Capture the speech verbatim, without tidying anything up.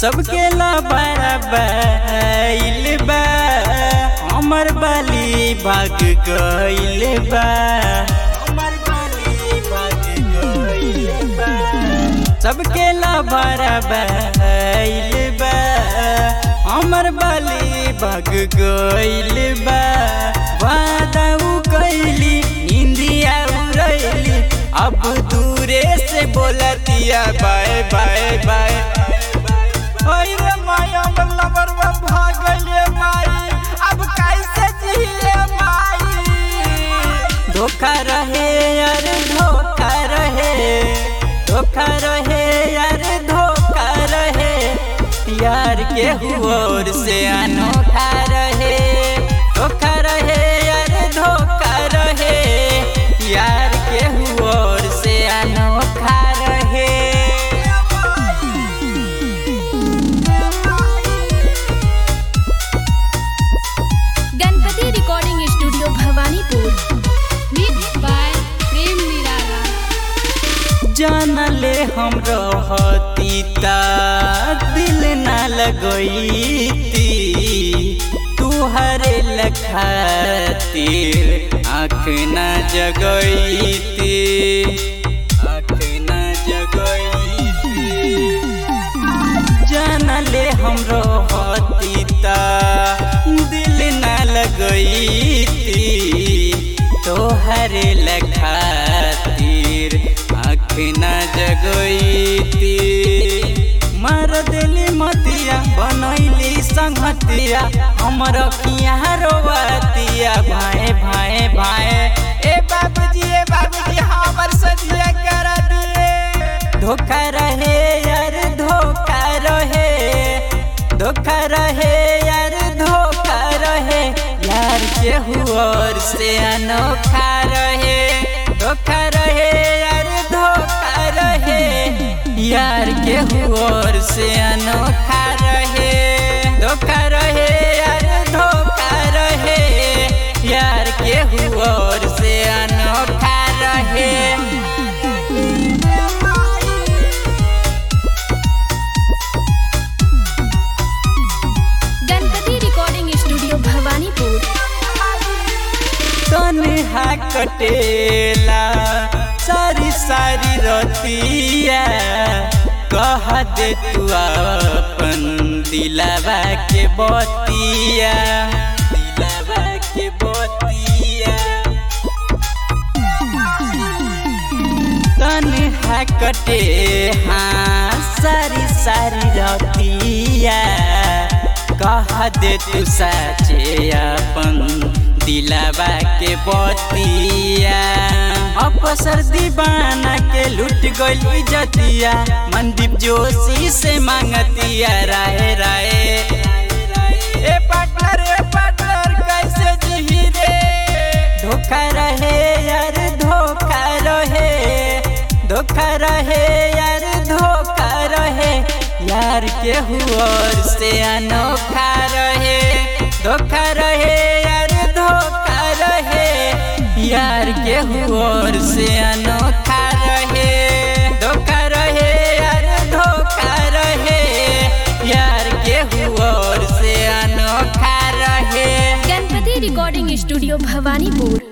सबके ला बराबर बा, हमर बाली भाग गइल बा, हमर बाली भाग गइल बा। सबके ला बराबर बा, हमर बाली भाग गइल बा। वादा उ कइली निंदिया उड़ैली, अब दूरे से बोलतिया बाय बाय बाय। अरे माई हमर लवरवा भाग गइले माई, अब कैसे जिए माई। धोखा रहे यार धोखा रहे, धोखा रहे यार धोखा रहे, यार के हुओर से अनोखा रहे। धोखा रहे यार धोखा रहे, यार के हुओर से अनोखा रहे। Ganpati recording studio Bhawanipur. Mix by Prem Nirala. जानले हम रहती ता दिल न लगईती, तुहरे लखातिर आँख न जगईती, आँख न जगईती। जानले हम रहती ता दिल न लगईती, तोहरे लखातिर आँख न जगईती। मार देली मतिया बनैली संगतिया, हमर किया रोवतिया भाए भाए भाए। ए बाबूजी ए बाबूजी हमर सदिया करा दिए। धोखा रहे यार धोखा रहे, धोखा रहे यार धोखा रहे, यार के हुओर से अनोखा रहे। धोखा रहे यार धोखा रहे, यार के हुओर से अनोखा रहे। धोखा रहे यार धोखा रहे, यार के हुओर से अनोखा रहे। Ganpati recording studio Bhawanipur. तन्हा कटेला सारी सारी रतिया, कह दे तू अपन दिलावा के बतिया, दिलावा के बतिया। तन्हा कटे हाँ सारी सारी रतिया, कह दे तू साचे अपन दिलावा के बतिया। अवसर दीवाना के लूट गइल इज्जतिया, मनदीप जोशी से मांगतिया राय राय। ए पार्टनर ए पार्टनर कैसे जी रे। धोखा रहे यार धोखा रहे, धोखा रहे यार धोखा रहे, यार के हुओर से अनोखा रहे। धोखा रहे यार धोखा रहे, यार के हुओर से अनोखा रहे। धोखा रहे यार धोखा रहे, यार के हुओर से अनोखा रहे। Ganpati recording studio Bhawanipur.